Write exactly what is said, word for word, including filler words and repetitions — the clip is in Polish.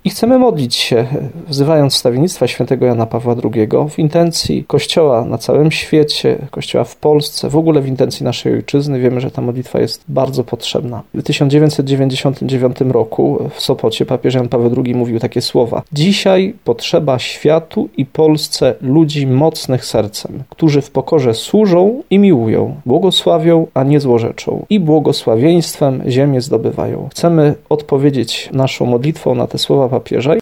I chcemy modlić się, wzywając wstawiennictwa świętego Jana Pawła drugiego w intencji Kościoła na całym świecie, Kościoła w Polsce, w ogóle w intencji naszej ojczyzny. Wiemy, że ta modlitwa jest bardzo potrzebna. W tysiąc dziewięćset dziewięćdziesiątym dziewiątym roku w Sopocie papież Jan Paweł drugi mówił takie słowa: dzisiaj potrzeba światu i Polsce ludzi mocnych sercem, którzy w pokorze służą i miłują, błogosławią, a nie złorzeczą i błogosławieństwem ziemię zdobywają. Chcemy odpowiedzieć naszą modlitwą na te słowa papieża